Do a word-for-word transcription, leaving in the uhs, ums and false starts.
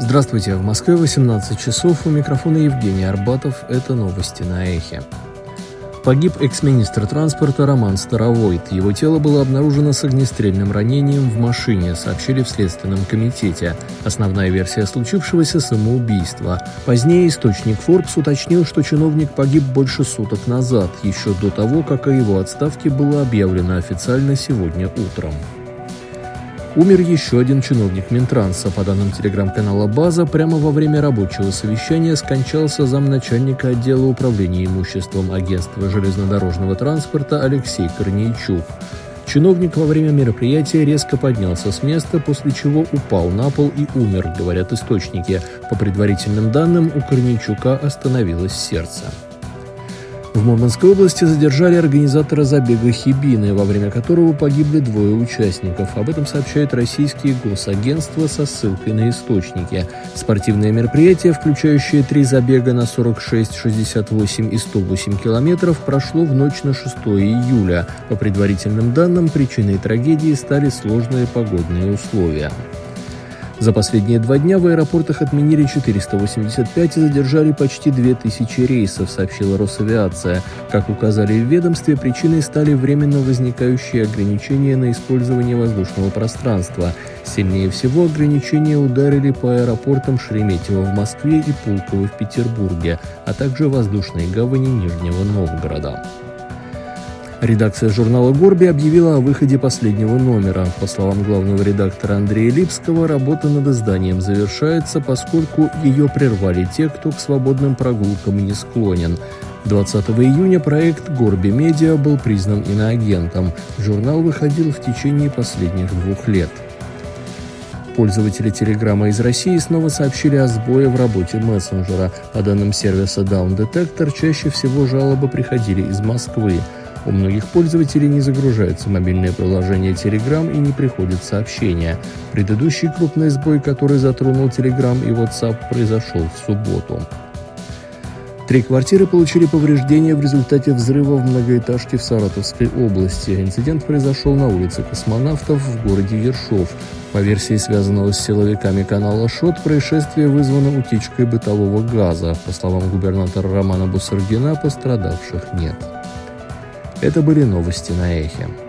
Здравствуйте, в Москве восемнадцать часов, у микрофона Евгений Арбатов, это новости на Эхе. Погиб экс-министр транспорта Роман Старовойт. Его тело было обнаружено с огнестрельным ранением в машине, сообщили в Следственном комитете. Основная версия случившегося – самоубийство. Позднее источник Forbes уточнил, что чиновник погиб больше суток назад, еще до того, как о его отставке было объявлено официально сегодня утром. Умер еще один чиновник Минтранса. По данным телеграм-канала «База», прямо во время рабочего совещания скончался замначальника отдела управления имуществом агентства железнодорожного транспорта Алексей Корнейчук. Чиновник во время мероприятия резко поднялся с места, после чего упал на пол и умер, говорят источники. По предварительным данным, у Корнейчука остановилось сердце. В Мурманской области задержали организатора забега «Хибины», во время которого погибли двое участников. Об этом сообщают российские госагентства со ссылкой на источники. Спортивное мероприятие, включающее три забега на сорок шесть, шестьдесят восемь и сто восемь километров, прошло в ночь на шестое июля. По предварительным данным, причиной трагедии стали сложные погодные условия. За последние два дня в аэропортах отменили четыреста восемьдесят пять и задержали почти две тысячи рейсов, сообщила Росавиация. Как указали в ведомстве, причиной стали временно возникающие ограничения на использование воздушного пространства. Сильнее всего ограничения ударили по аэропортам Шереметьево в Москве и Пулково в Петербурге, а также воздушной гавани Нижнего Новгорода. Редакция журнала «Горби» объявила о выходе последнего номера. По словам главного редактора Андрея Липского, работа над изданием завершается, поскольку ее прервали те, кто к свободным прогулкам не склонен. двадцатого июня проект «Горби Медиа» был признан иноагентом. Журнал выходил в течение последних двух лет. Пользователи Телеграма из России снова сообщили о сбое в работе мессенджера. По данным сервиса Down Detector, чаще всего жалобы приходили из Москвы. У многих пользователей не загружается мобильное приложение Telegram и не приходят сообщения. Предыдущий крупный сбой, который затронул Telegram и WhatsApp, произошел в субботу. Три квартиры получили повреждения в результате взрыва в многоэтажке в Саратовской области. Инцидент произошел на улице Космонавтов в городе Ершов. По версии связанного с силовиками канала ШОТ, происшествие вызвано утечкой бытового газа. По словам губернатора Романа Бусыргина, пострадавших нет. Это были новости на Эхе.